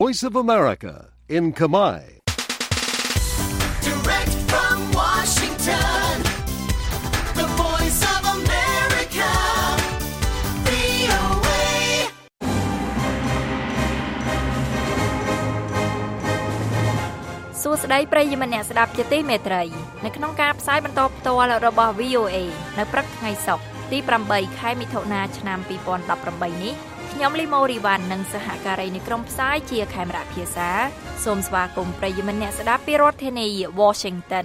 Voice of America in Khmer. Direct from Washington, the Voice of America, VOA. សួស្តីប្រិយមិត្តអ្នកស្ដាប់ជាទីមេត្រីនៅក្នុងការផ្សាយបន្តផ្ទាល់របស់ VOA នៅព្រឹកថ្ងៃសុក្រទី8ខែមិថុនាឆ្នាំ2018នេះខ្ញុំលីម៉ូរីវ៉ាន់និងសហការីនៃក្រុមផ្សាយជាខេមរៈភាសាសូមស្វាគមន៍ប្រិយមិត្តអ្នកស្ដាប់ពីរដ្ឋធានី Washington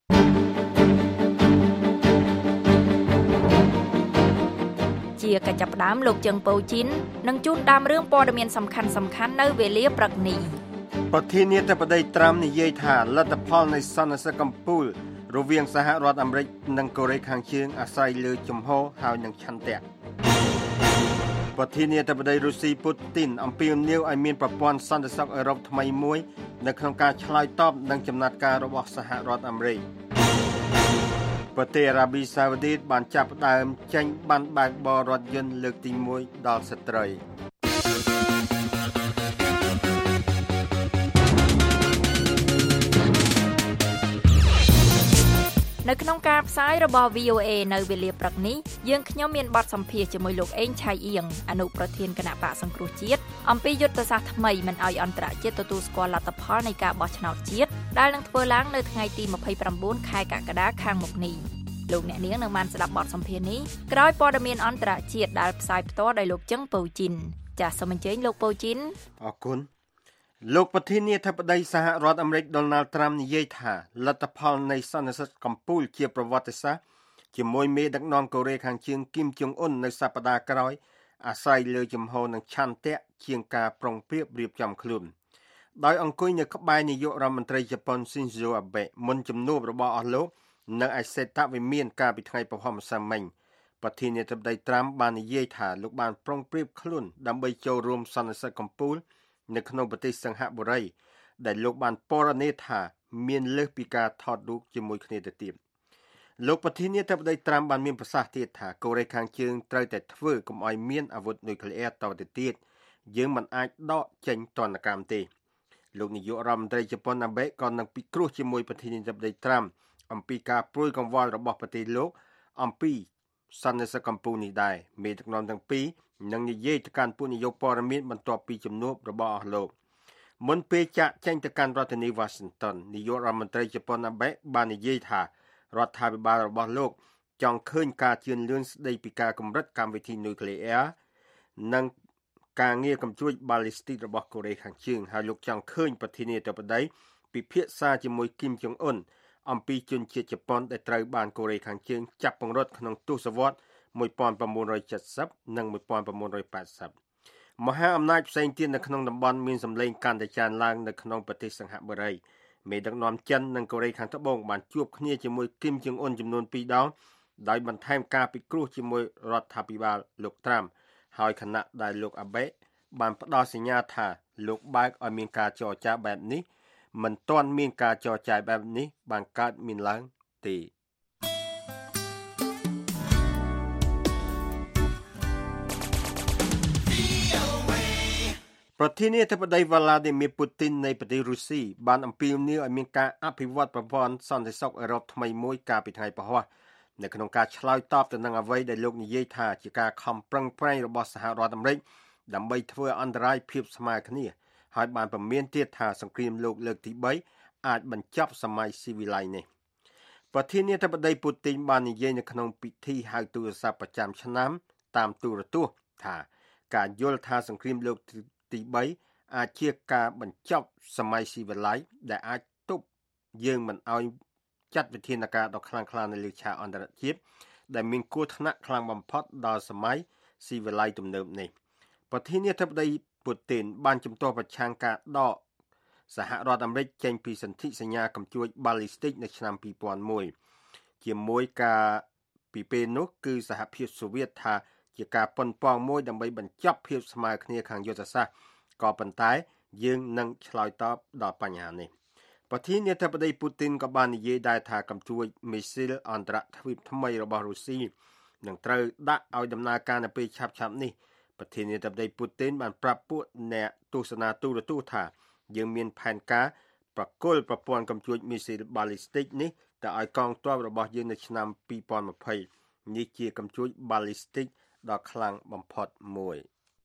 ជាកិច្ចផ្ដើមលោកជឹងប៉ូជីននឹងជូនដើមរឿងព័ត៌មានសំខាន់ៗនៅវេលាព្រឹកនេះប្រធានាធិបតីត្រាំនិយាយថាលទ្ធផលនៃសន្និសីទកំពូលរវាងសហរដ្ឋអាមេរិកនិងកូរ៉េខាងជើងអាស្រ័យលើជំហរហើយនឹងឆន្ទៈប្រធានាធិបតីរុស្ស៊ីពូទីនអំពាវនាវឲ្យមានប្រព័ន្ធសន្តិសុខអឺរ៉ុបថ្មីមួយនៅក្នុងការឆ្លើយតបនឹងចំណាត់ការរបស់សហរដ្ឋអាមេរិកប្រទេសអារ៉ាប៊ីសាអូឌីតបានចាប់ផ្ដើមចេញបានបើកបររថយន្តលើកទី1ដល់ស្ត្រីនៅក្នុងការផ្សាយរបស់ VOA នៅវេលាព្រឹកនេះយើងខ្ញុំមានបទសម្ភាសន៍ជាមួយលោកអេងឆៃអៀងអនុប្រធានគណៈបកសង្គ្រោះជាតិអំពីយុទ្ធសាស្ត្រថ្មីមិនឲ្យអន្តរជាតិទទួលស្គាល់លទ្ធផលនៃការបោះឆ្នោតជាតិដែលនឹងធ្វើឡើងនៅថ្ងៃទី29ខែកក្កដាខាងមុខនេះលោកអ្នកនាងនឹងបានស្ដាប់បទសម្ភាសន៍នេះក្រោយព័ត៌មានអន្តរជាតិដែលផ្សាយផ្ទាល់ដោយលោកជឹងប៉ូជីនចាសសូមអញ្ជើញលោកប៉ូជីនអរគុណលោកប្រធានាធិបតីសហរដ្ឋអាមេរិកដូណាល់ត្រាំនិយាយថាលទ្ធផលនៃសន្និសីទកំពូលជាប្រវត្តិសាស្ត្រជាមួយមេដឹកនាំកូរ៉េខាងជើងគីមចុងអ៊ុននៅសប្តាហ៍ក្រោយអាស្រ័យលើជំហរនិងឆន្ទៈជាងការប្រុងប្រៀបរៀបចំខ្លួនដោយអង្គុយនៅក្បែរនាយករដ្ឋមន្ត្រីជប៉ុនស៊ីនហ្សូអាបេមុនជំនួបរបស់អស់លោកនៅឯសេតវិមានកាលពីថ្ងៃប្រហោះម្សិលមិញប្រធានាធិបតីត្រាំបាននិយាយថាលោកបានប្រុងប្រៀបខ្លួនដើម្បីចូលរួមសន្និសីទកំពូលនៅក្នុងប្រទេសសិង្ហបុរីដែលលោកបានពណ៌នាថាមានលើសពីការថតរូបជាមួយគ្នាទៅទៀតលោកប្រធានាធិបតីត្រាំបានមានប្រសាសន៍ទៀតថាកូរ៉េខាងជើងត្រូវតែធ្វើកុំឲ្យមានអាវុធនុយក្លេអ៊ែរតទៅទៀតយើងមិនអាចដកចេញទណ្ឌកម្មទេលោកនាយករដ្ឋមន្ត្រីជប៉ុនអាបេក៏នឹងពិគ្រោះជាមួយប្រធានាធិបតីត្រាំអំពីការព្រួយកង្វល់របស់ប្រទេសលោកអំពីសន្និសីទកំពូលនេះដែរមេដឹកនាំទាំងពីរនឹងនិយាយទៅកាន់ពួកនាយកព័ត៌មានបន្ទាប់ពីជំនួបរបស់អស់លោកមុនពេលចាក់ចេញទៅកាន់រដ្ឋធានី Washington នាយករដ្ឋមន្ត្រីជប៉ុនអាបេបាននិយាយថារដ្ឋាភិបាលរបស់លោកចង់ឃើញការជឿនលឿនស្ដីពីការកម្រិតកម្មវិធីនុយក្លេអ៊ែរនិងការងារកំជួចបាល់លីស្ទីករបស់កូរ៉េខាងជើងហើយលោកចង់ឃើញប្រធានាធិបតីពិភាក្សាជាមួយគីមចុងអ៊ុនអំពីជនជាតិជប៉ុនដែលត្រូវបានកូរ៉េខាងជើងចាប់ពង្រត់ក្នុងទសវត្សរ៍1970និង1980មហាអំណាចផ្សេងទៀតនៅក្នុងតំបន់មានសម្លេងកាន់តែច្រើនឡើងនៅក្នុងប្រទេសសិង្ហបុរីមេដឹកនាំចិននិងកូរ៉េខាងត្បូងបានជួបគ្នាជាមួយគីមចុងអ៊ុនចំនួន2ដងដោយបន្ថែមការពិគ្រោះជាមួយរដ្ឋាភិបាលលោកត្រាំហើយខណៈដែលលោកអាបេបានផ្ដល់សញ្ញាថាលោកបើកឲ្យមានការចរចាបែបនេះមិនទាន់មានការចរចាបែបនេះបានកើតមានឡើងទេប្រធានាធិបតីវ៉ាឡាឌីមៀពូទីននៃប្រទេសរុស្ស៊ីបានអំពាវនាវឲ្យមានការអភិវឌ្ឍប្រព័ន្ធសន្តិសុខអឺរ៉ុបថ្មីមួយកាលពីថ្ងៃពហុនៅក្នុងការឆ្លើយតបទៅនឹងអ្វីដែលលោកនិយាយថាជាការខំប្រឹងប្រែងរបស់សហរដ្ឋអាមេរិកដើម្បីធ្វើអន្តរាយភាពស្មើគ្នាហើយបានពមៀនទៀតថាសង្គ្រាមលោកលើកទី3អាចបញ្ចប់សម័យស៊ីវិល័យនេះប្រធានាធិបតីពូទីនបាននិយាយនៅក្នុងពិធីហៅទូរស័ព្ទប្រចាំឆ្នាំតាមទូរទស្សន៍ថាការយល់ថាសង្គ្រាមលោកទី3អាចជាការបញ្ចប់សម័យស៊ីវិល័យដែលអាចទប់យើងមិនឲ្យចាត់វិធានការដ៏ខ្លាំងក្លានៅលើឆាកអន្តរជាតិដែលមានគ្រោះថ្នាក់ខ្លាំងបំផុតដល់សម័យស៊ីវិល័យទំនើបនេះប្រធានាធិបតីពូទីនបានជំទាស់ប្រឆាំងការដកសហរដ្ឋអាមេរិកចេញពីសន្ធិសញ្ញាកំជួចបាល់លីស្ទីកនៅឆ្នាំ2001ជាមួយការពីពេលនោះគឺសហភាពសូវៀតថាជាការប៉ុនប៉ងមួយដើម្បីបញ្ចប់ភាពស្មើគ្នាខាងយុទ្ធសាស្ត្រក៏ប៉ុន្តែយើងនឹងឆ្លើយតបដល់បញ្ហានេះប្រធានាធិបតីពូទីនក៏បាននិយាយដែរថាកំជួចមីស៊ីលអន្តរជាតិថ្មីរបស់រុស្ស៊ីនឹងត្រូវដាក់ឲ្យដំណើរការនៅពេលឆាប់ៗនេះប្រធានាធិបតីពូទីនបានប្រាប់ពួកអ្នកទស្សនាទូរទស្សន៍ថាយើងមានផែនការប្រគល់ប្រព័ន្ធកំជួចមីស៊ីលបាល់លីស្ទិកនេះទៅឲ្យកងទ័ពរបស់យើងនៅឆ្នាំ2020នេះជាកំជួចបាល់លីស្ទិកដ៏ខ្លាំងបំផុតមួយ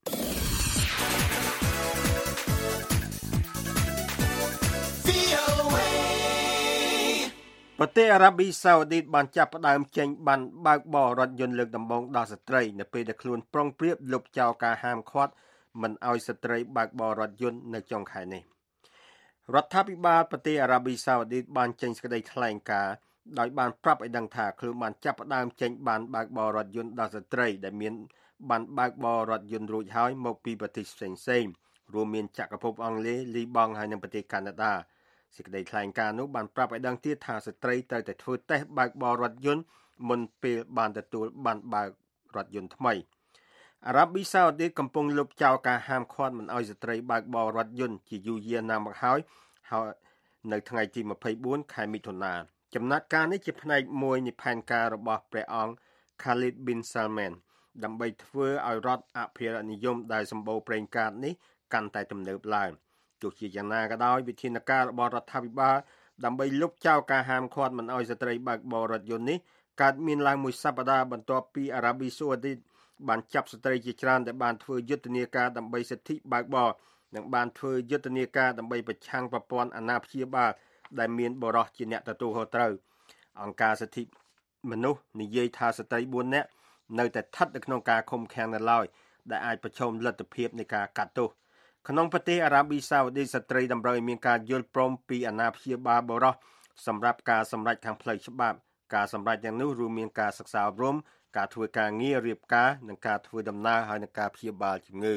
ប្រទេសអារ៉ាប៊ីសាអូឌីតបានចាប់ផ្ដើមចេញបានបើកបររថយន្តលើកដំបូងដល់ស្ត្រីនៅពេលដែលខ្លួនប្រុងប្រៀបលុបចោលការហាមឃាត់មិនឲ្យស្ត្រីបើកបររថយន្តនៅចុងខែនេះរដ្ឋាភិបាលប្រទេសអារ៉ាប៊ីសាអូឌីតបានចេញសេចក្តីថ្លែងការណ៍ដោយបានប្រាប់ឲ្យដឹងថាខ្លួនបានចាប់ផ្ដើមចេញបានបើកបររថយន្តដល់ស្ត្រីដែលមានបានបើកបររថយន្តរួចហើយមកពីប្រទេសផ្សេងៗរួមមានចក្រភពអង់គ្លេសលីបង់ហើយនិងប្រទេសកាណាដាសេចក្តីថ្លែងការណ៍នោះបានប្រាប់ឲ្យដឹងទៀតថាស្ត្រីត្រូវតែធ្វើតេស្តបើកបររថយន្តមុនពេលបានទទួលបានបើករថយន្តថ្មីអារ៉ាប៊ីសាអូឌីតកំពុងលុបចោលការហាមឃាត់មិនឲ្យស្ត្រីបើកបររថយន្តជាយូរយារណាស់មកហើយនៅថ្ងៃទី24ខែមិថុនាចំណាត់ការនេះជាផ្នែកមួយនៃផែនការរបស់ព្រះអង្គ Khalid bin Salman ដើម្បីធ្វើឲ្យរដ្ឋអភិរក្សនិយមដែលសម្បូរប្រេងកាតនេះកាន់តែទំនើបឡើងទោះជាយ៉ាងណាក៏ដោយវិធានការរបស់រដ្ឋាភិបាលដើម្បីលុបចោលការហាមឃាត់មិនឲ្យស្ត្រីបើកបររថយន្តនេះកើតមានឡើងមួយសប្តាហ៍បន្ទាប់ពីអារ៉ាប៊ីសាអូឌីតបានចាប់ស្ត្រីជាច្រើនដែលបានធ្វើយុទ្ធនាការដើម្បីសិទ្ធិបើកបរនិងបានធ្វើយុទ្ធនាការដើម្បីប្រឆាំងប្រព័ន្ធអាណាព្យាបាលដែលមានបរិសុទ្ធជាអ្នកទទួលខុសត្រូវអង្គការសិទ្ធិមនុស្សនិយាយថាស្ត្រី4នាក់នៅតែស្ថិតនៅក្នុងការឃុំឃាំងនៅឡើយដែលអាចប្រឈមលទ្ធភាពនៃការកាត់ទោសក្នុងប្រទេសអារ៉ាប៊ីសាអូឌីតស្ត្រីតម្រូវឲ្យមានការយល់ព្រមពីអាណាព្យាបាលបរិសុទ្ធសម្រាប់ការសម្រេចខាងផ្លូវច្បាប់ការសម្រេចទាំងនោះរួមមានការសិក្សាអប់រំការធ្វើការងាររៀបការនិងការធ្វើដំណើរហើយនិងការព្យាបាលជំងឺ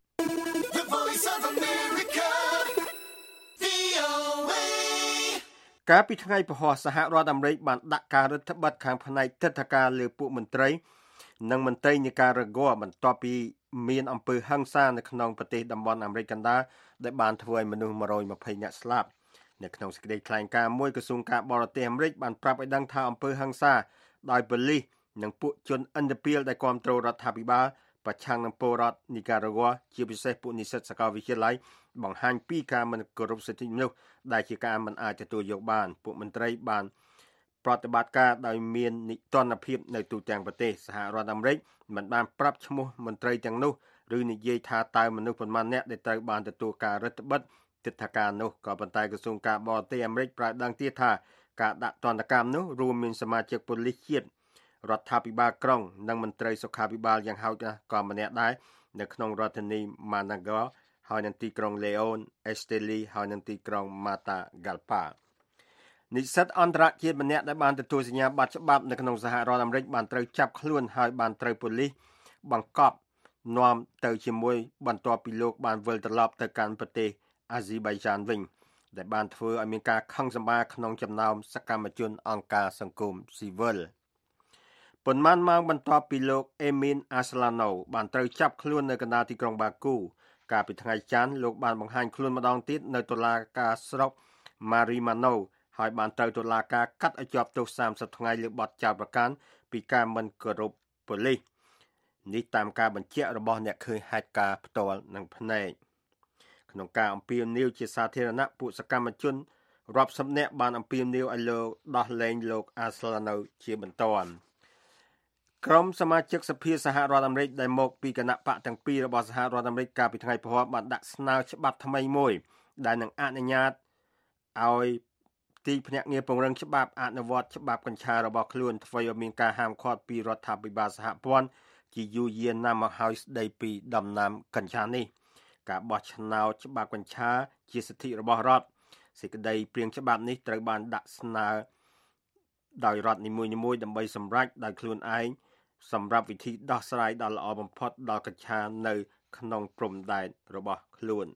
កាលពីថ្ងៃពហុសហរដ្ឋអាមេរិកបានដាក់ការរដ្ឋបတ်ខាងផ្នែកទិដ្ឋាការលើពួកមន្ត្រីនិងមន្ត្រីនៃការរង័បន្ទាប់ពីមានអំពើហិង្សានៅក្នុងប្រទេសតំបន់អាមេរិកកណ្ដាលដែលបានធ្វើឲ្យមនុស្ស120នាក់ស្លាប់នៅក្នុងសេចក្តីថ្លែងការណ៍មួយក្រសួងការបរទេសអាមេរិកបានប្រាប់ឲ្យដឹងថាអំពើហិង្សាដោយប៉ូលីសនិងពួកជនឥណ្ឌាពាលដែលគាំទ្ររដ្ឋាភិបាលប្រឆាំងនឹងពលរដ្ឋនីការ៉ាហ្គាជាពិសេសពួកនិស្សិតសាកលវិទ្យាល័យបង្ហាញពីការមិនគោរពសិទ្ធិមនុស្សដែលជាការមិនអាចទទួលយកបានពួកមន្ត្រីបានប្រតិបត្តិការដោយមាននិទានភាពនៅទូទាំងប្រទេសសហរដ្ឋអាមេរិកមិនបានប្រាប់ឈ្មោះមន្ត្រីទាំងនោះឬនិយាយថាតើមនុស្សប៉ុន្មាននាក់ដែលត្រូវបានទទួលការរដ្ឋបတ်ទិដ្ឋាការនោះក៏ប៉ុន្តែក្រសួងការបរទេសអាមេរិកប្រាប់ដឹងទៀតថាការដាក់ទណ្ឌកម្មនោះរួមមានសមាជិកប៉ូលីសជាតិរដ្ឋាភិបាលក្រុងនិងមន្ត្រីសុខាភិបាលយ៉ាងហោចណាស់ក៏ម្នាក់ដែរនៅក្នុងរដ្ឋធានី Managua ហើយនៅទីក្រុង Leon Esteli ហើយនៅទីក្រុង Matagalpa និស្សិតអន្តរជាតិម្នាក់ដែលបានទទួលសញ្ញាបត្រច្បាប់នៅក្នុងសហរដ្ឋអាមេរិកបានត្រូវចាប់ខ្លួនហើយបានត្រូវប៉ូលីសបង្កប់នាំទៅជាមួយបន្ទាប់ពីលោកបានវិលត្រឡប់ទៅកាន់ប្រទេសអាស៊ីបៃចានវិញដែលបានធ្វើឲ្យមានការខឹងសម្បារក្នុងចំណោមសកម្មជនអង្គការសង្គមស៊ីវិលប៉ុន្មានម៉ោងបន្ទាប់ពីលោកអេមីនអាស្លាណូបានត្រូវចាប់ខ្លួននៅកណ្ដាលទីក្រុងបាគូកាលពីថ្ងៃច័ន្ទលោកបានបង្ហាញខ្លួនម្ដងទៀតនៅតុលាការស្រុកម៉ារីម៉ាណូហើយបានត្រូវតុលាការកាត់ឲ្យជាប់ទោស30ថ្ងៃលើបទចោទប្រកាន់ពីការមិនគោរពប៉ូលីសនេះតាមការបញ្ជាក់របស់អ្នកឃើញហេតុការណ៍ផ្ទាល់នឹងភ្នែកក្នុងការអំពាវនាវជាសាធារណៈពួកសកម្មជនរាប់សិបនាក់បានអំពាវនាវឲ្យលោកដោះលែងលោកអាស្លាណូជាបន្ទាន់ក្រុមសមាជិកសភាសហរដ្ឋអាមេរិកដែលមកពីគណៈបកទាំងពីររបស់សហរដ្ឋអាមេរិកកាលពីថ្ងៃពហុបានដាក់ស្នើច្បាប់ថ្មីមួយដែលនឹងអនុញ្ញាតឲ្យទីភ្នាក់ងារពង្រឹងច្បាប់អនុវត្តច្បាប់កញ្ឆារបស់ខ្លួនធ្វើឲ្យមានការហាមឃាត់ពីរដ្ឋាភិបាលសហព័ន្ធជាយូរយារណាស់មកហើយស្ដីពីដំណាំកញ្ឆានេះការបោះឆ្នោតច្បាប់កញ្ឆាជាសិទ្ធិរបស់រដ្ឋសេចក្តីព្រាងច្បាប់នេះត្រូវបានដាក់ស្នើដោយរដ្ឋនីមួយៗដើម្បីសម្រេចដោយខ្លួនឯងសម្រាប់វិធីដោះស្រាយដ៏ល្អបំផុតដល់កញ្ឆានៅក្នុងព្រំដែនរបស់ខ្លួន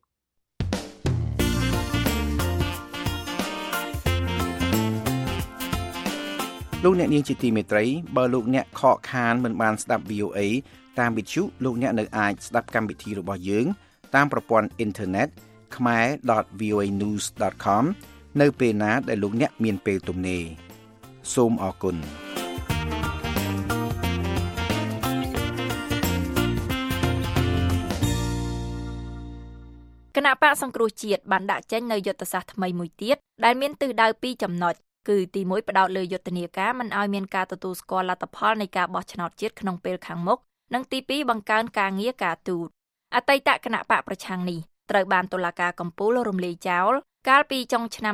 លោកអ្នកនាងជាទីមេត្រីបើលោកអ្នកខកខានមិនបានស្ដាប់ VOA តាមវិទ្យុលោកអ្នកនៅអាចស្ដាប់កម្មវិធីរបស់យើងតាមប្រព័ន្ធអ៊ីនធឺណិត khmer.voanews.com នៅពេលណាដែលលោកអ្នកមានពេលទំនេរសូមអរគុណបកសង្គ្រោះជាតិបានដាក់ចេញនូវយុទ្ធសាស្ត្រថ្មីមួយទៀតដែលមានទិសដៅ2ចំណុចគឺទី1ផ្ដោតលើយុទ្ធនាការមិនឲ្យមានការទទួលស្គាល់លទ្ធផលនៃការបោះឆ្នោតជាតិក្នុងពេលខាងមុខនិងទី2បង្កើនការងារការទូតអតីតគណៈបកប្រឆាំងនេះត្រូវបានតុលាការកំពូលរំលាយចោលកាលពីចុងឆ្នាំ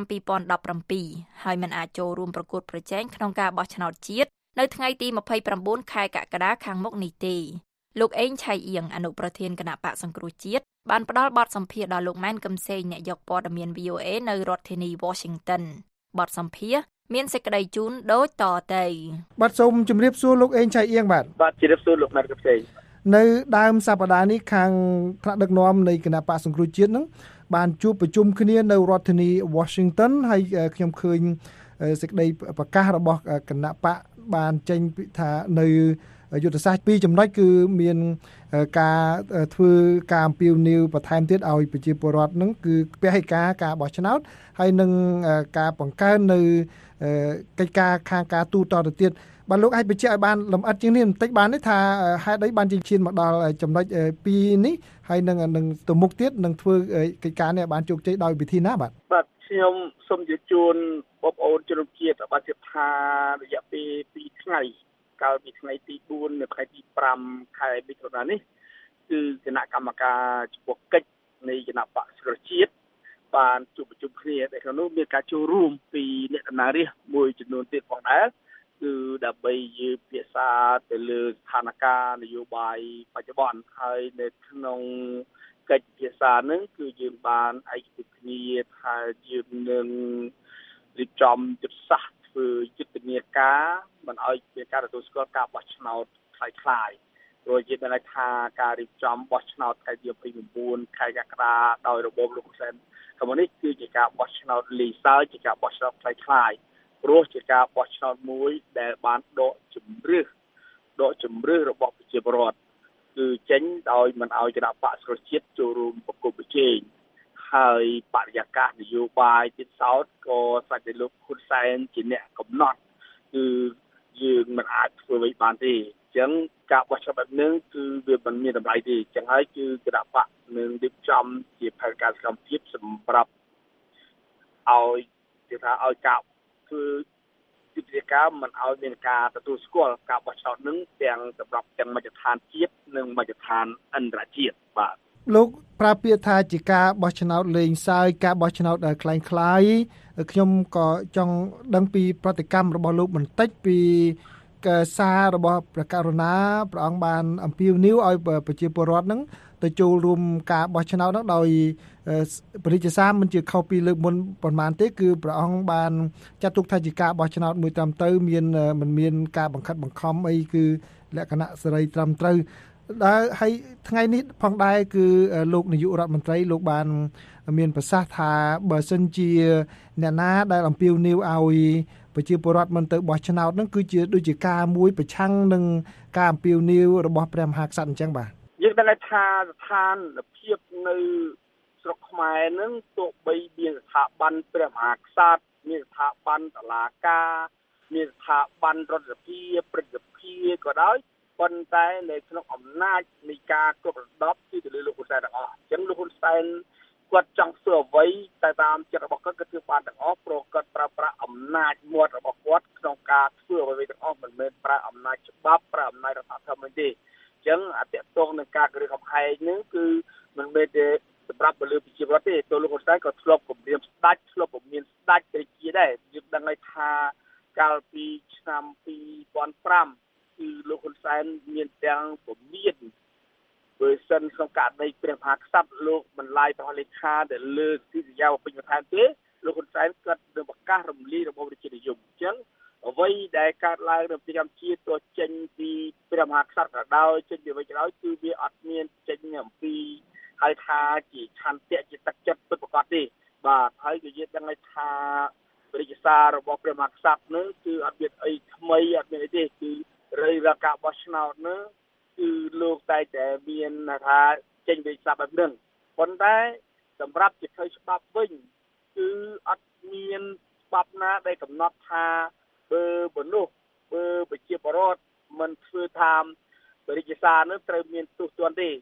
2017ហើយមិនអាចចូលរួមប្រកួតប្រជែងក្នុងការបោះឆ្នោតជាតិនៅថ្ងៃទី29ខែកក្កដាខាងមុខនេះទេលោកអេងឆៃអៀងអនុប្រធានគណៈបកសង្គ្រោះជាតិបានផ្ដល់បទសម្ភាសន៍ដល់លោកម៉ែនកឹមសេងអ្នកយកព័ត៌មាន VOA នៅរដ្ឋធានី Washington បទសម្ភាសន៍មានសេចក្តីជូនដូចតទៅបាទសូមជម្រាបសួរលោកអេងឆៃអៀងបាទជម្រាបសួរលោកម៉ែនកឹមសេងនៅដើមសប្តាហ៍នេះខាងថ្នាក់ដឹកនាំនៃគណៈបកសង្គ្រោះជាតិនឹងបានជួបប្រជុំគ្នានៅរដ្ឋធានី Washington ហើយខ្ញុំឃើញសេចក្តីប្រកាសរបស់គណៈបកបានចេញថានៅយុទ្ធសាស្ត្រ2ចំណុចគឺមានការធ្វើការអំពាវនាវបន្ថែមទៀតឲ្យប្រជាពលរដ្ឋនឹងគឺពហិការការបោះឆ្នោតហើយនឹងការបង្កើននៅកិច្ចការខាងការទូតទៅទៀតបាទលោកអាចបញ្ជាក់ឲ្យបានលម្អិតជាងនេះបន្តិចបានទេថាហេតុអីបានជាឈានមកដល់ចំណុច2នេះហើយនឹងទៅមុខទៀតនឹងធ្វើកិច្ចការនេះបានជោគជ័យដោយវិធីណាបាទខ្ញុំសូមជជូនបងប្អូនជនជាតិបានជិតថារយៈពេល2ថ្ងៃកាលពីថ្ងៃទី4នៅថ្ងៃទី5ខែមិថុនានេះគឺគណៈកម្មការចំពោះកិច្ចនៃគណៈបកសង្គ្រោះជាតិបានជួបប្រជុំគ្នាដែលក្នុងនោះមានការចូលរួមពីអ្នកដំណើររាស្ត្រមួយចំនួនទៀតផងដែរគឺដើម្បីយើងពិភាក្សាទៅលើស្ថានភាពនយោបាយបច្ចុប្បន្នហើយនៅក្នុងកិច្ចពិភាក្សាហ្នឹងគឺយើងបានឯកភាពគ្នាថាយើងនឹងរៀបចំយុទ្ធសាស្ត្រធ្វើយុទ្ធនាការមិនឲ្យមានការទទួលស្គាល់ការបោះឆ្នោតคล้ายៗព្រោះយើងបានថាការរៀបចំបោះឆ្នោតថ្ងៃទី29ខែកក្កដាដោយរបបលោកហ៊ុនសែនកម្ពុជាគឺជាការបោះឆ្នោតលីសើជាការបោះឆ្នោតคล้ายៗព្រោះជាការបោះឆ្នោតមួយដែលបានដកជំរឿសរបស់ប្រជាពលរដ្ឋគឺចេញដោយមិនឲ្យគណៈបកសង្គ្រោះជាតិចូលរួមប្រគល់ប្រជែងហើយបរិយាកាសនយោបាយទៀតសោតក៏សាច់តែលោកហ៊ុនសែនជាអ្នកកំណត់គឺយើងមិនអាចធ្វើអ្វីបានទេអញ្ចឹងការបោះឆ្នោតបែបនេះគឺវាមិនមានតម្លៃទេអញ្ចឹងហើយគឺគណៈបកនឹងរៀបចំជាផែនការសកម្មភាពសម្រាប់ឲ្យគេថាឲ្យការធ្វើយុទ្ធនាការមិនឲ្យមានការទទួលស្គាល់ការបោះឆ្នោតនឹងទាំងសម្រាប់ទាំងមជ្ឈដ្ឋានជាតិនិងមជ្ឈដ្ឋានអន្តរជាតិបាទលោកប្រើពាក្យថាជាការបោះឆ្នោតលេងសើចការបោះឆ្នោតคล้ายៗខ្ញុំក៏ចង់ដឹងពីប្រតិកម្មរបស់លោកបន្តិចពីសាររបស់ព្រះករុណាព្រះអង្គបានអំពាវនាវឲ្យប្រជាពលរដ្ឋនឹងទៅចូលរួមការបោះឆ្នោតនោះដោយព្រះរាជសារមិនជាខុសពីលើកមុនប៉ុន្មានទេគឺព្រះអង្គបានចាត់ទុកថាជាការបោះឆ្នោតមួយត្រឹមត្រូវមិនមានការបង្ខិតបង្ខំអីគឺលក្ខណៈសេរីត្រឹមត្រូវដែលហើយថ្ងៃនេះផងដែរគឺលោកនាយករដ្ឋមន្ត្រីលោកបានមានប្រសាសន៍ថាបើសិនជាអ្នកណាដែលអំពាវនាវឲ្យប្រជាពលរដ្ឋមិនទៅបោះឆ្នោតនឹងគឺជាដូចជាការមួយប្រឆាំងនឹងការអំពាវនាវរបស់ព្រះមហាក្សត្រអញ្ចឹងបាទយើងដឹងថាស្ថានភាពនៅស្រុកខ្មែរនឹងទោះបីមានស្ថាប័នព្រះមហាក្សត្រមានស្ថាប័នតុលាការមានស្ថាប័នរដ្ឋសភាព្រឹទ្ធសភាក៏ដោយប៉ុន្តែនៅក្នុងអំណាចនៃការគ្រប់គ្រងរដ្ឋគឺទៅលើលោកហ៊ុនសែនទាំងអស់អញ្ចឹងលោកហ៊ុនសែនគាត់ចង់ធ្វើអ្វីតែតាមចិត្តរបស់គាត់គឺធ្វើបានទាំងអស់ព្រោះគាត់ប្រើប្រាស់អំណាចមាត់របស់គាត់ក្នុងការធ្វើអ្វីទាំងអស់មិនមែនប្រើអំណាចច្បាប់ប្រើអំណាចរដ្ឋធម្មនុញ្ញទេអញ្ចឹងអតិថិនឹងការគម្រាមកំហែងនេះគឺមិនមែនទេសម្រាប់ពលរដ្ឋប្រជាពលរដ្ឋទេទោះលោកហ៊ុនសែនក៏ធ្លាប់គម្រាមស្ដេចធ្លាប់មានស្ដេចរាជាដែរយើងដឹងហើយថាកាលពីឆ្នាំ2005គឺលោកហ៊ុនសែនមានទាំងពមៀនបើសិនក្នុងករណីព្រះមហាក្សត្រលោកមិនឡាយប្រលេខាដែលលើទីសញ្ញាពេញបន្ថែមទេលោកហ៊ុនសែនគាត់នឹងប្រកាសរំលាយរបបរាជានិយមអញ្ចឹងអ្វីដែលកើតឡើងនៅប្រទេសកម្ពុជាទោះចេញពីព្រះមហាក្សត្រក៏ដោយចេញពីអ្វីក៏ដោយគឺវាអត់មានចេញអំពីហើយថាជាឆន្ទៈជាទឹកចិត្តពិតប្រាកដទេបាទហើយក៏យើងដឹងថារាជសាររបស់ព្រះមហាក្សត្រនោះគឺអត់មានអីថ្មីអត់មានអីទេគឺរើយរាការបោះឆ្នោតនោះគឺលោកតែមានថាចេញពីច្បាប់បែបហ្នឹងប៉ុន្តែសម្រាប់ជាផ្លូវច្បាប់វិញគឺអត់មានច្បាប់ណាដែលកំណត់ថាបើមនុស្សបើប្រជាពលរដ្ឋមិនធ្វើតាមរាជសារនោះត្រូវមានទោសទណ្ឌទេ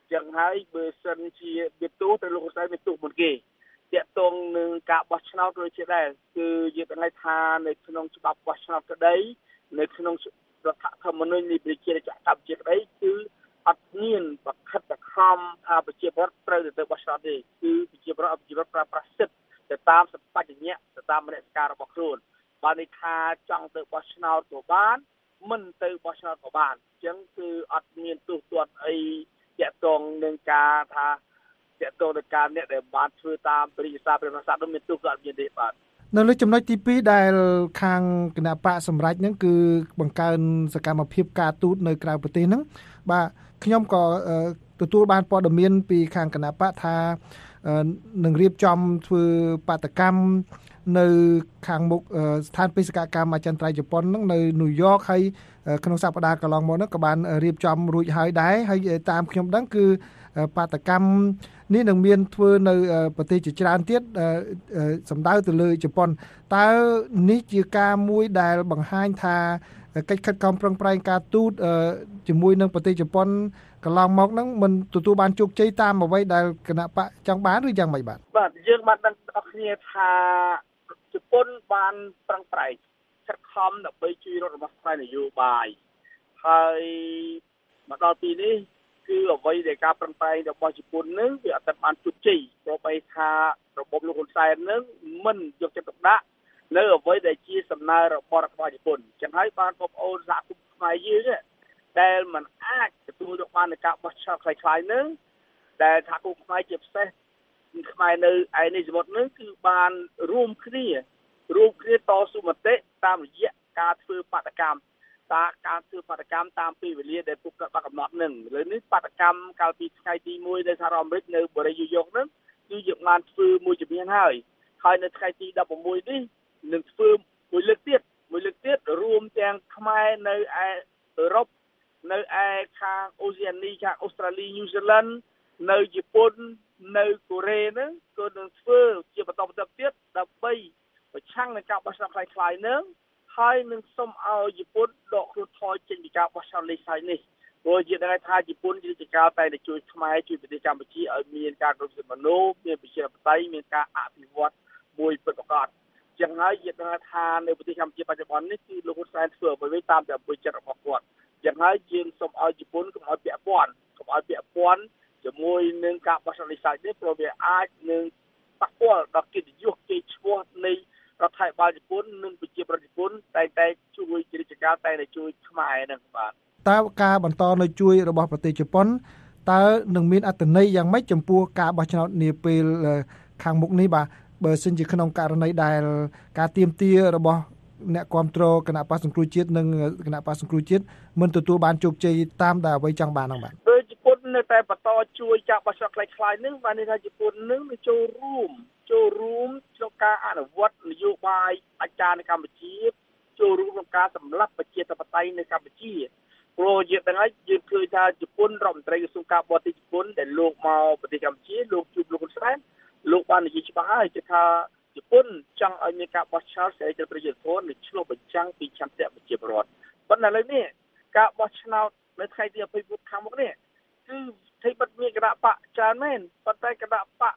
ចឹងហើយបើសិនជាមានទោសទៅលោកហ៊ុនសែនមានទោសមុនគេតាក់ទងនឹងការបោះឆ្នោតដូចជាដែរគឺយើងដឹងថានៅក្នុងច្បាប់បោះឆ្នោតក្តីនៅក្នុងរដ្ឋធម្មនុញ្ញនៃប្រជាជាតិកម្ពុជាក្តីគឺអត់មានបខិតបខំថាប្រជាពលរដ្ឋត្រូវទៅបោះឆ្នោតទេគឺប្រជាពលរដ្ឋប្រើប្រាស់សិទ្ធិទៅតាមសម្បជញ្ញៈទៅតាមមនសិការរបស់ខ្លួនបានន័យថាចង់ទៅបោះឆ្នោតក៏បានមិនទៅបោះឆ្នោតក៏បានអញ្ចឹងគឺអត់មានទោសទណ្ឌអីតាក់ទងនឹងការថាតាក់ទងនឹងការអ្នកដែលបានធ្វើតាមព្រះរាជសារព្រះមហាក្សត្រនោះមានទោសក៏អត់មានទេបាទនៅលើចំណុចទី2ដែលខាងគណៈបកសម្រាប់ហ្នឹងគឺបង្កើនសកម្មភាពការទូតនៅក្រៅប្រទេសហ្នឹងបាទខ្ញុំក៏ទទួលបានព័ត៌មានពីខាងគណៈបកថានឹងរៀបចំធ្វើបាតកម្មនៅខាងមុខស្ថានបេសកកម្មអចិន្ត្រៃយ៍ជប៉ុនហ្នឹងនៅញូវយ៉កហើយក្នុងសប្តាហ៍កន្លងមកហ្នឹងក៏បានរៀបចំរួចហើយដែរហើយតាមខ្ញុំដឹងគឺបាតកម្មនេះនឹងមានធ្វើនៅប្រទេសជាច្រើនទៀតសំដៅទៅលើជប៉ុនតើនេះជាការមួយដែលបង្ហាញថាកិច្ចខិតខំប្រឹងប្រែងការទូតជាមួយនឹងប្រទេសជប៉ុនកន្លងមកហ្នឹងមិនទទួលបានជោគជ័យតាមអ្វីដែលគណៈបកចង់បានឬយ៉ាងម៉េចបាទយើងបានដឹងអស់គ្នាថាជប៉ុនបានប្រឹងប្រែងខិតខំដើម្បីជួយរដ្ឋរបស់ផ្នែកនយោបាយហើយមកដល់ទីនេះគឺអ្វីដែលការប្រឹងប្រែងរបស់ជប៉ុននឹងវាអត់បានជោគជ័យព្រោះបីថារបបលោកហ៊ុនសែននឹងមិនយកចិត្តទុកដាក់នៅអ្វីដែលជាសំណើរបស់រដ្ឋបាលជប៉ុនចឹងហើយបានបងប្អូនសហគមន៍ខ្មែរយើងដែលមិនអាចទទួលយកបាននៃការបោះឆ្នោតខ្លីៗនឹងដែលសហគមន៍ខ្មែរជាពិសេសខ្មែរនៅឯនេះសមុទ្រនឹងគឺបានរួមគ្នាតស៊ូមតិតាមរយៈការធ្វើបាតកម្មតាមពេលវេលាដែលពួកគាត់បានកំណត់នឹងឥឡូវនេះបាតកម្មកាលពីថ្ងៃទី1នៅសហរដ្ឋអាមេរិកនៅបរិយាយូយ៉កនឹងគឺយើងបានធ្វើមួយជំហានហើយនៅថ្ងៃទី16នេះនឹងធ្វើមួយលើកទៀតរួមទាំងខ្មែរនៅឯអឺរ៉ុបនៅឯខាងអូសេអានីខាងអូស្ត្រាលីញូហ្សេឡង់នៅជប៉ុននៅកូរ៉េហ្នឹងក៏នឹងធ្វើជាបន្តទៀតដើម្បីប្រឆាំងនឹងការបោះឆ្នោតខ្លាំងៗហ្នឹងហើយនឹងសូមឲ្យជប៉ុនដកខ្លួនថយចេញពីការបោះឆ្នោតលេខហើយនេះព្រោះជាដឹងថាជប៉ុនជាការតែជួយខ្មែរជួយប្រទេសកម្ពុជាឲ្យមានការគ្រប់គ្រងមនុស្សមានប្រជាធិបតេយ្យមានការអភិវឌ្ឍមួយពិតប្រាកដចឹងហើយយើងដឹងថានៅប្រទេសកម្ពុជាបច្ចុប្បន្ននេះគឺលោកហ៊ុនសែនធ្វើអ្វីតាមតែអំពើចិត្តរបស់គាត់ចឹងហើយយើងសូមឲ្យជប៉ុនកុំឲ្យពាក់ព័ន្ធជាមួយនឹងការបោះឆ្នោតលេខហើយនេះព្រោះវាអាចនឹងប៉ះពាល់ដល់កិត្តិយសគេឈ្មោះនៃរដ្ឋាភិបាលជប៉ុននិងប្រជាប្រដ្ឋជប៉ុនតែជួយជារាជការតែជួយខ្មែរនឹងបាទតើការបន្តនៅជួយរបស់ប្រទេសជប៉ុនតើនឹងមានអត្ថន័យយ៉ាងម៉េចចំពោះការបោះឆ្នោតនាពេលខាងមុខនេះបាទបើសិនជាក្នុងករណីដែលការទាមទាររបស់អ្នកគ្រប់គ្រងគណៈបក្សសង្គ្រោះជាតិនិងគណៈបក្សសង្គ្រោះជាតិមិនទទួលបានជោគជ័យតាមដែលអ្វីចង់បានហ្នឹងបាទដោយជប៉ុននៅតែបន្តជួយការបោះឆ្នោតខ្លាំងៗនឹងបានន័យថាជប៉ុននឹងចូលរួមក្នុងការអនុវត្តនយោបាយអាចារ្យនៅកម្ពុជាចូលរួមក្នុងការសម្លាប់ប្រជាធិបតេយ្យនៅកម្ពុជាព្រោះយើងដឹងហើយយើងឃើញថាជប៉ុនរដ្ឋមន្ត្រីក្រសួងការបរទេសជប៉ុនដែលលោកមកប្រទេសកម្ពុជាលោកជួបលោកហ៊ុនសែនលោកបាននិយាយច្បាស់ហើយថាជប៉ុនចង់ឲ្យមានការបោះឆ្នោតសេរីទៅប្រជាជននិងឆ្លុះបញ្ចាំងពីឆន្ទៈប្រជាពលរដ្ឋប៉ុន្តែឥឡូវនេះការបោះឆ្នោតនៅថ្ងៃទី24ខាងមុខនេះគឺથઈបិទមានគណៈបកច្រើនមែនប៉ុន្តែគណៈបក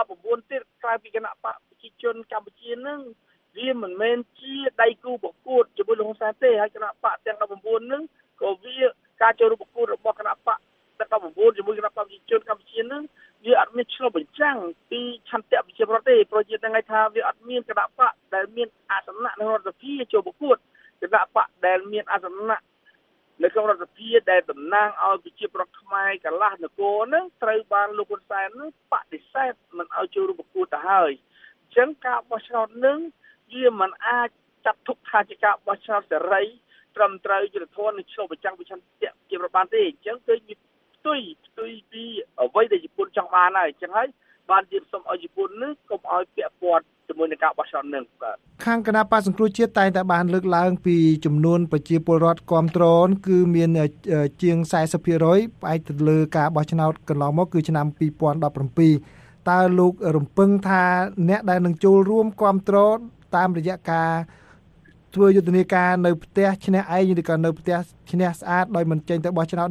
19ទៀតក្រៅពីគណៈបកប្រជាជនកម្ពុជានឹងវាមិនមែនជាដៃគូប្រកួតជាមួយលោកហ៊ុនសែនទេហើយគណៈបកទាំង19នឹងក៏វាការចូលរួមប្រកួតរបស់គណៈបកទាំង19ជាមួយគណៈបកប្រជាជនកម្ពុជានឹងវាអត់មានឆ្លុះបញ្ចាំងពីឆន្ទៈប្រជាពលរដ្ឋទេព្រោះយើងដឹងថាវាអត់មានគណៈបកដែលមានអាសនៈនៅរដ្ឋសភាចូលប្រកួតគណៈបកដែលមានអាសនៈនៅក្នុងរដ្ឋសភាដែលតំណាងឲ្យប្រជាពលរដ្ឋខ្មែរកន្លះនគរនឹងត្រូវបានលោកហ៊ុនសែននឹងបដិសេធមិនឲ្យចូលរួមប្រកួតទៅហើយអញ្ចឹងការបោះឆ្នោតនឹងវាមិនអាចចាត់ទុកថាជាការបោះឆ្នោតសេរីត្រឹមត្រូវយុត្តិធម៌និងឆ្លុះបញ្ចាំងពីឆន្ទៈជាប្របានទេអញ្ចឹងគឺផ្ទុយពីអ្វីដែលជប៉ុនចង់បានហើយអញ្ចឹងហើយបានយើងសូមឲ្យជប៉ុននឹងកុំឲ្យពាក់ព័ន្ធជាមួយនឹងការបោះឆ្នោតនឹងបាទខាងគណៈបក្សសង្គ្រោះជាតិតែងតែបានលើកឡើងពីចំនួនប្រជាពលរដ្ឋគាំទ្រគឺមានជាង 40% ផ្អែកទៅលើការបោះឆ្នោតកន្លងមកគឺឆ្នាំ2017តើលោករំពឹងថាអ្នកដែលនឹងចូលរួមគាំទ្រតាមរយៈការធ្វើយុទ្ធនាការនៅផ្ទះឈ្នះឯងឬក៏នៅផ្ទះឈ្នះស្អាតដោយមិនចេញទៅបោះឆ្នោតហ្នឹង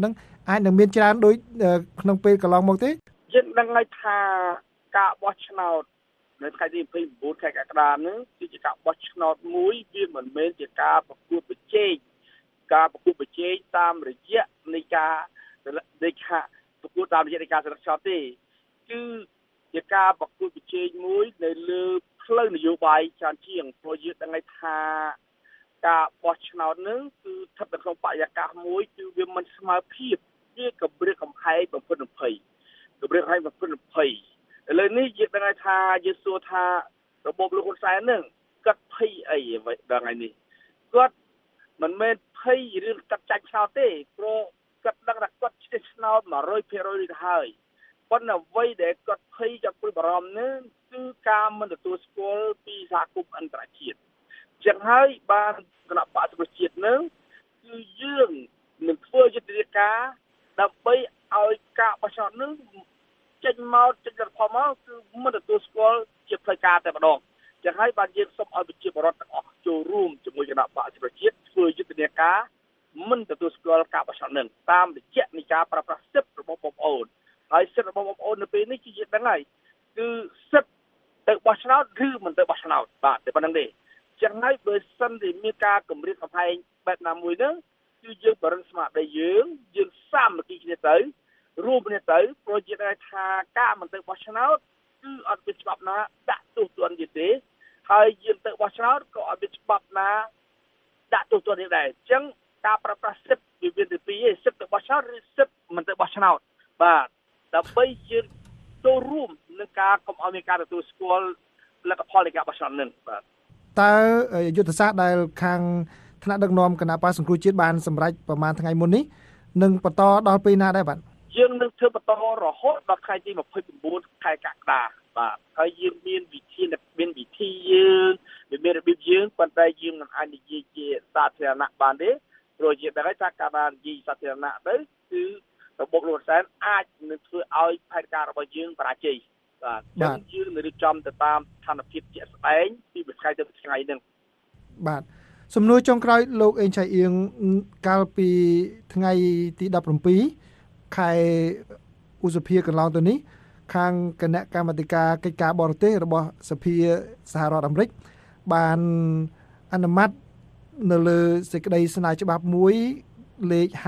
អាចនឹងមានច្រើនដូចក្នុងពេលកន្លងមកទេយើងដឹងហើយថាការបោះឆ្នោតនៅថ្ងៃទី29ខែកក្កដានេះគឺជាការបោះឆ្នោតមួយវាមិនមែនជាការប្រកួតប្រជែងតាមរយៈនៃការប្រកួតតាមរយៈនៃការសិក្សាទេគឺជាការប្រកួតប្រជែងមួយនៅលើផ្លូវនយោបាយច្រើនជាងព្រោះយើងដឹងថាការបោះឆ្នោតនឹងគឺស្ថិតនៅក្នុងបរិយាកាសមួយគឺវាមិនស្មើភាពវាកម្រិតកំហែងបំផុតបំភ័យឥឡូវនេះយើងដឹងថាយើងសួរថារបបលោកហ៊ុនសែននឹងគាត់ភ័យអីដល់ថ្ងៃនេះគាត់មិនមែនភ័យរឿងកាត់ចាច់ឆ្នោតទេព្រោះគាត់ដឹងថាគាត់ឈ្នះឆ្នោត 100% នេះទៅហើយប៉ុន្តែអ្វីដែលគាត់ភ័យចាប់ព្រួយបារម្ភនេះគឺការមិនទទួលស្គាល់ពីសហគមន៍អន្តរជាតិចឹងហើយបានគណៈបក្សប្រជាជាតិនឹងគឺយើងនឹងធ្វើយុទ្ធនាការដើម្បីឲ្យការបោះឆ្នោតនឹងចេញរដ្ឋផលមកគឺមិនទទួលស្គាល់ជាផ្លូវការតែម្ដងចឹងហើយបានយើងសូមឲ្យប្រជាពលរដ្ឋទាំងអស់ចូលរួមជាមួយគណៈបក្សប្រជាជាតិធ្វើយុទ្ធនាការមិនទទួលស្គាល់ការបោះឆ្នោតនឹងតាមរយៈនៃការប្រើប្រាស់សិទ្ធិរបស់បងប្អូនហើយសិទ្ធិរបស់បងប្អូននៅពេលនេះគឺយើងដឹងហើយគឺសិទ្ធិទៅបោះឆ្នោតឬមិនទៅបោះឆ្នោតបាទតែប៉ុណ្្នឹងទេចឹងហើយបើសិនជាមានការគម្រាមកំហែងបែបណាមួយហ្នឹងគឺយើងបរិញ្ញស្មារតីយើងសាមគ្គីគ្នាទៅរួមគ្នាទៅព្រោះយើងថាការមិនទៅបោះឆ្នោតគឺអត់មានច្បាប់ណាដាក់ទោសទណ្ឌទេហើយយើងទៅបោះឆ្នោតក៏អត់មានច្បាប់ណាដាក់ទោសទណ្ឌដែរអញ្ចឹងការប្រើប្រាស់សិទ្ធិវាមានតែពីរឯងសិទ្ធិទៅបោះឆ្នោតឬសិទ្ធិមិនទៅបោះឆ្នោតបាទដើម្បីយើងចូលរួមនឹងការកុំឲ្យមានការទទួលស្គាល់លទ្ធផលនៃការបោះឆ្នោតនឹងបាទតើយុទ្ធសាស្ត្រដែលខាងថ្នាក់ដឹកនាំគណៈបក្សសង្គ្រោះជាតិបានសម្រេចប្រហែលថ្ងៃមុននេះនឹងបន្តដល់ពេលណាដែរបាទយើងនឹងធ្វើបន្តរហូតដល់ថ្ងៃទី29ខែកក្កដាបាទហើយយើងមានវិធីយើងមានរបៀបយើងប៉ុន្តែយើងមិនអាចនិយាយជាសាធារណៈបានទេព្រោះយើងដឹងថាការបាននិយាយសាធារណៈទៅគឺរបបលោកហ៊ុនសែនអាចនឹងធ្វើឲ្យផែនការរបស់យើងបរាជ័យបាទយើងនឹងរៀបចំទៅតាមស្ថានភាពជាក់ស្ដែងពីមួយថ្ងៃទៅមួយថ្ងៃហ្នឹងបាទសំណួរចុងក្រោយលោកអេងឆៃអៀងកាលពីថ្ងៃទី17ខែឧសភាកន្លងទៅនេះខាងគណៈកម្មាធិការកិច្ចការបរទេសរបស់សភាសហរដ្ឋអាមេរិកបានអនុម័តនៅលើសេចក្តីស្នើច្បាប់មួយលេខ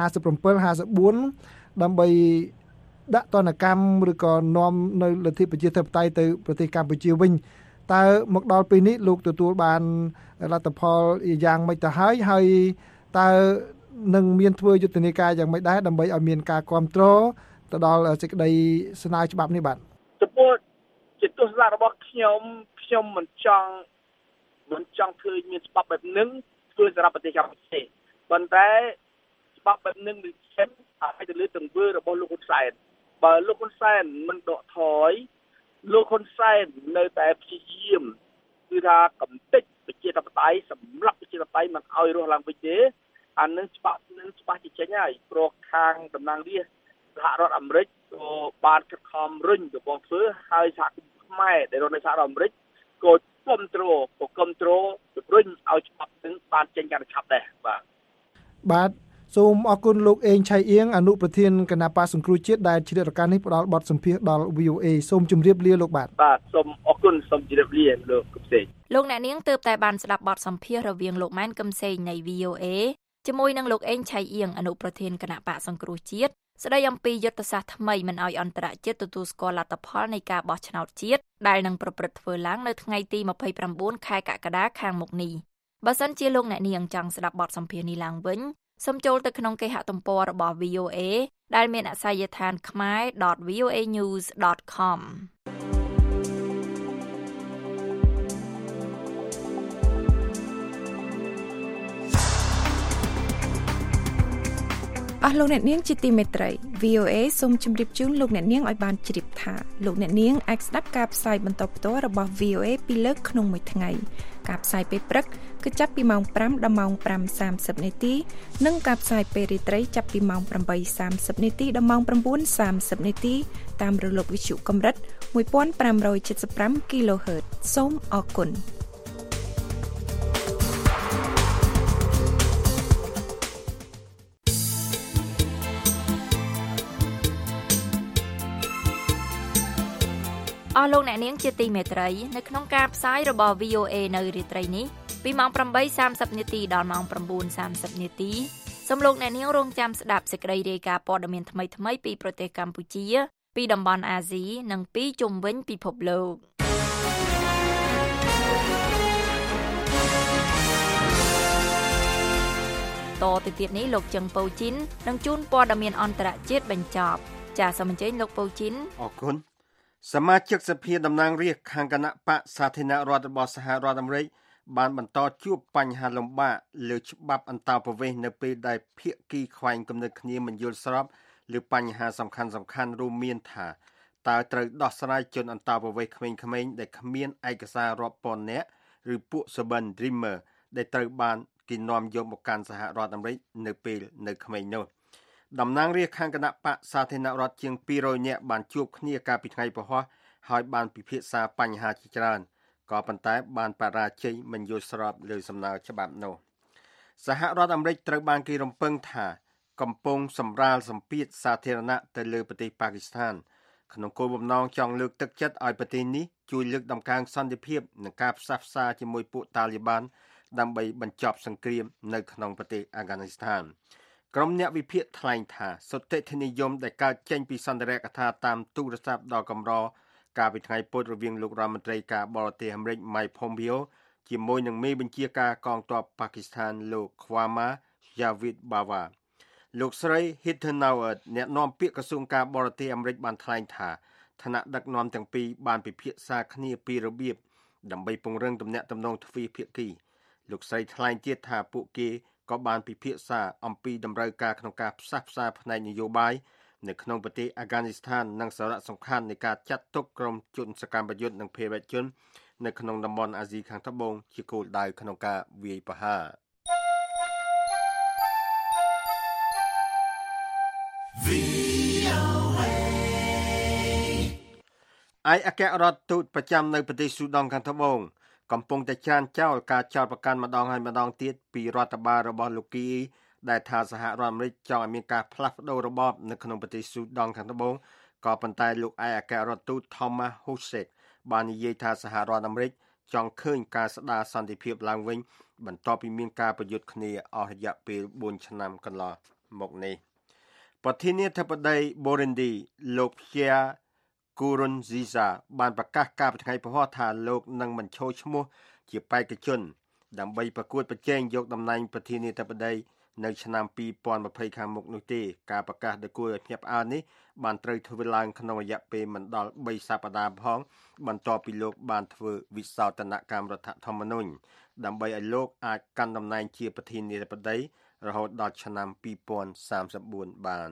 5754ដើម្បីដាក់ទណ្ឌកម្មឬក៏នាំនៅលទ្ធិប្រជាធិបតេយ្យទៅប្រទេសកម្ពុជាវិញតើមកដល់ពេលនេះលោកទទួលបានលទ្ធផលយ៉ាងម៉េចទៅហើយតើនឹងមានធ្វើយុទ្ធនាការយ៉ាងម៉េចដែរដើម្បីឲ្យមានការគ្រប់គ្រងទៅដល់សេចក្តីស្នើច្បាប់នេះបាទចំពោះជាទស្សនៈរបស់ខ្ញុំមិនចង់ធ្វើមានច្បាប់បែបហ្នឹងធ្វើសម្រាប់ប្រទេសកម្ពុជាប៉ុន្តែច្បាប់បែបហ្នឹងនឹងចេញឲ្យទៅលើទង្វើរបស់លោកហ៊ុនសែនបើលោកហ៊ុនសែនមិនដកថយលោកហ៊ុនសែននៅតែព្យាយាមគឺថាកំទេចប្រជាធិបតេយ្យសម្រាប់ប្រជាធិបតេយ្យមិនឲ្យរស់ឡើងវិញទេអានឹងច្បាប់ជាចេញហើយព្រោះខាងតំណាងរាស្ត្រសហរដ្ឋអាមេរិកក៏បានខិតខំរុញទៅបងធ្វើហើយសហគមន៍ខ្មែរដែលរស់នៅសហរដ្ឋអាមេរិកក៏គ្រប់គ្រងជំរុញឲ្យច្បាប់នឹងបានចេញកាន់តែឆាប់ដែរបាទសូមអរគុណលោកអេងឆៃអៀងអនុប្រធានគណៈបក្សសង្គ្រោះជាតិដែលជ្រាបរកានេះផ្ដល់បទសម្ភាសន៍ដល់ VOA សូមជម្រាបលាលោកបាទសូមអរគុណសូមជម្រាបលាលោកកឹមសេងលោកអ្នកនាងទើបតែបានស្ដាប់បទសម្ភាសន៍រវាងលោកម៉ែនកឹមសេងនៃ VOA ជាមួយនឹងលោកអេងឆៃអៀងអនុប្រធានគណៈបក្សសង្គ្រោះជាតិស្ដីអំពីយុទ្ធសាស្ត្រថ្មីមិនឲ្យអន្តរជាតិទទួលស្គាល់លទ្ធផលនៃការបោះឆ្នោតជាតិដែលនឹងប្រព្រឹត្តធ្វើឡើងនៅថ្ងៃទី29ខែកក្កដាខាងមុខនេះបើសិនជាលោកអ្នកនាងចង់ស្ដាប់បទសម្ភាសន៍នេះឡើងវិញសូមចូលទៅក្នុងគេហទំព័ររបស់ VOA ដែលមានអាសយដ្ឋាន khmer.voanews.com អស់លោកអ្នកនាងជាទីមេត្រី VOA សូមជម្រាបជូនលោកអ្នកនាងឲ្យបានជ្រាបថាលោកអ្នកនាងអាចស្ដាប់ការផ្សាយបន្តផ្ទាល់របស់ VOA ពីរលើកក្នុងមួយថ្ងៃការផ្សាយពេលព្រឹកគឺចាប់ពីម៉ោង5ដល់ម៉ោង 5:30 នាទីនិងការផ្សាយពេលរាត្រីចាប់ពីម៉ោង 8:30 នាទីដល់ម៉ោង 9:30 នាទីតាមរលកវិទ្យុកម្រិត 1575 kHz សូមអរគុណអស់លោកអ្នកនាងជាទីមេត្រីនៅក្នុងការផ្សាយរបស់ VOA នៅរាត្រីនេះពីម៉ោង 8:30 នាទីដល់ម៉ោង 9:30 នាទីសូមលោកអ្នកនាងរងចាំស្ដាប់សេចក្តីរាយការណ៍ព័ត៌មានថ្មីៗពីប្រទេសកម្ពុជាពីតំបន់អាស៊ីនិងពីជុំវិញពិភពលោកតទៅទៀតនេះលោកជឹងប៉ូជីននឹងជូនព័ត៌មានអន្តរជាតិបញ្ចប់ចាសសូមអញ្ជើញលោកប៉ូជីនអរគុណសមាជិកសភាតំណាងរាស្ត្រខាងគណៈបកសាធារណរដ្ឋរបស់សហរដ្ឋអាមេរិកបានបន្តជួបបញ្ហាលំបាកលើច្បាប់អន្តោប្រវេសន៍នៅពេលដែលភាគីខ្វែងគំនិតគ្នាមិនយល់ស្របលើបញ្ហាសំខាន់ៗរួមមានថាតើត្រូវដោះស្រាយជនអន្តោប្រវេសន៍ក្មេងៗដែលគ្មានឯកសាររាប់ពាន់នាក់ឬពួក Suburban Dreamer ដែលត្រូវបានគេនាំយកមកកាន់សហរដ្ឋអាមេរិកនៅពេលនៅក្មេងនោះតំណាងរាស្ត្រខាងគណៈបកសាធារណរដ្ឋជាង200នាក់បានជួបគ្នាកាលពីថ្ងៃពហុហើយបានពិភាក្សាបញ្ហាជាច្រើនក៏ប៉ុន្តែបានបរាជ័យមិនយល់ស្របលើសំណើច្បាប់នោះសហរដ្ឋអាមេរិកត្រូវបានគេរំពឹងថាកំពុងសម្រាលសម្ពាធសាធារណៈទៅលើប្រទេសប៉ាគីស្ថានក្នុងគោលបំណងចង់លើកទឹកចិត្តឲ្យប្រទេសនេះជួយលើកដំកើងសន្តិភាពនិងការផ្សះផ្សាជាមួយពួកតាលីបានដើម្បីបញ្ចប់សង្គ្រាមនៅក្នុងប្រទេសអាហ្គានីស្ថានក្រុមអ្នកវិភាគថ្លែងថាសន្តិនិយមដែលកើតចេញពីសន្ទរកថាតាមទូរស័ព្ទដ៏កម្រកាលពីថ្ងៃពុធរវាងលោករដ្ឋមន្ត្រីការបរទេសអាមេរិក Mike Pompeo ជាមួយនឹងមេបញ្ជាការកងទ័ពប៉ាគីស្ថានលោក Khwama Javid Bajwa លោកស្រី Heather Nauert អ្នកនាំពាក្យក្រសួងការបរទេសអាមេរិកបានថ្លែងថាឋានៈដឹកនាំទាំងពីរបានពិភាក្សាគ្នាពីរបៀបដើម្បីពង្រឹងទំនាក់ទំនងទ្វេភាគីលោកស្រីថ្លែងទៀតថាពួកគេក៏បានពិភាក្សាអំពីតម្រូវការក្នុងការផ្សះផ្សាផ្នែកនយោបាយនៅក្នុងប្រទេសអាហ្គានីស្ថាននិងសារៈសំខាន់នៃការចាត់ទុកក្រុមជនសកម្មប្រយុទ្ធនិងភេរវជននៅក្នុងតំបន់អាស៊ីខាងត្បូងជាគោលដៅក្នុងការវាយប្រហារឯកអគ្គរដ្ឋទូតប្រចាំនៅប្រទេសស៊ូដង់ខាងត្បូងកំពុងតែច្រានចោលការចោទប្រកាន់ម្ដងហើយម្ដងទៀតពីរដ្ឋបាលរបស់លោកគីដែលថាសហរដ្ឋអាមេរិកចង់ឲ្យមានការផ្លាស់ប្ដូររបបនៅក្នុងប្រទេសស៊ូដង់ខាងត្បូងក៏ប៉ុន្តែលោកឯកអគ្គរដ្ឋទូត Thomas Hochstein បាននិយាយថាសហរដ្ឋអាមេរិកចង់ឃើញការស្ដារសន្តិភាពឡើងវិញបន្ទាប់ពីមានការប្រយុទ្ធគ្នាអស់រយៈពេល4ឆ្នាំកន្លងមកនេះប្រធានាធិបតី Burundi លោក Pierre Nkurunziza បានប្រកាសកាលពីថ្ងៃពហុថាលោកនឹងមិនចូលឈ្មោះជាបេក្ខជនដើម្បីប្រកួតប្រជែងយកតំណែងប្រធានាធិបតីនៅឆ្នាំ2020ខាងមុខនោះទេការប្រកាសដែលគួរឲ្យភ្ញាក់ផ្អើលនេះបានត្រូវធ្វើឡើងក្នុងរយៈពេលមិនដល់3សប្តាហ៍ផងបន្ទាប់ពីលោកបានធ្វើវិសោធនកម្មរដ្ឋធម្មនុញ្ញដើម្បីឲ្យលោកអាចកាន់តំណែងជាប្រធានាធិបតីរហូតដល់ឆ្នាំ2034បាន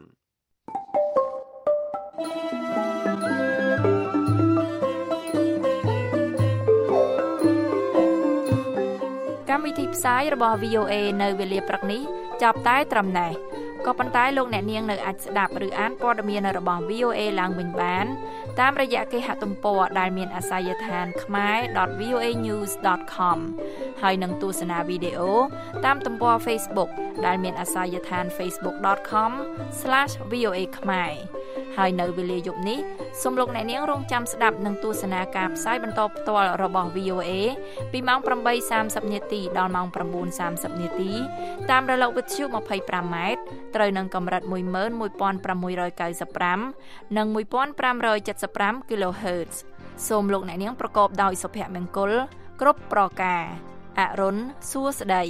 កម្មវិធីផ្សាយរបស់ VOA នៅវេលាព្រឹកនេះចាប់តែត្រឹមណេះក៏ប៉ុន្តែលោកអ្នកនាងនៅអាចស្ដាប់ឬអានព័ត៌មានរបស់ VOA ឡើងវិញបានតាមរយៈគេហទំព័រដែលមានអាសយដ្ឋាន khmer.voanews.com ហើយនឹងទស្សនាវីដេអូតាមទំព័រ Facebook ដែលមានអាសយដ្ឋាន facebook.com/voa khmer ហើយនៅវេលាយប់នេះសូមលោកអ្នកនាងរងចាំស្ដាប់នឹងទស្សនាការផ្សាយបន្តផ្ទាល់របស់ VOA ពីម៉ោង 8:30 នាទីដល់ម៉ោង 9:30 នាទីតាមរលកវិទ្យុ 25 ម៉ែត្រត្រូវនឹងកម្រិត 11695 និង 1575 kHz សូមលោកអ្នកនាងប្រកបដោយសុភមង្គលគ្រប់ប្រការអរុនសួស្តី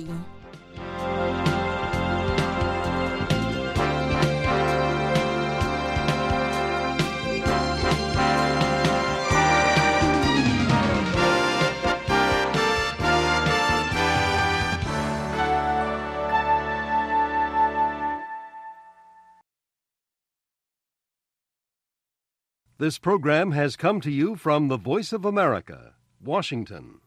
This program has come to you from the Voice of America, Washington.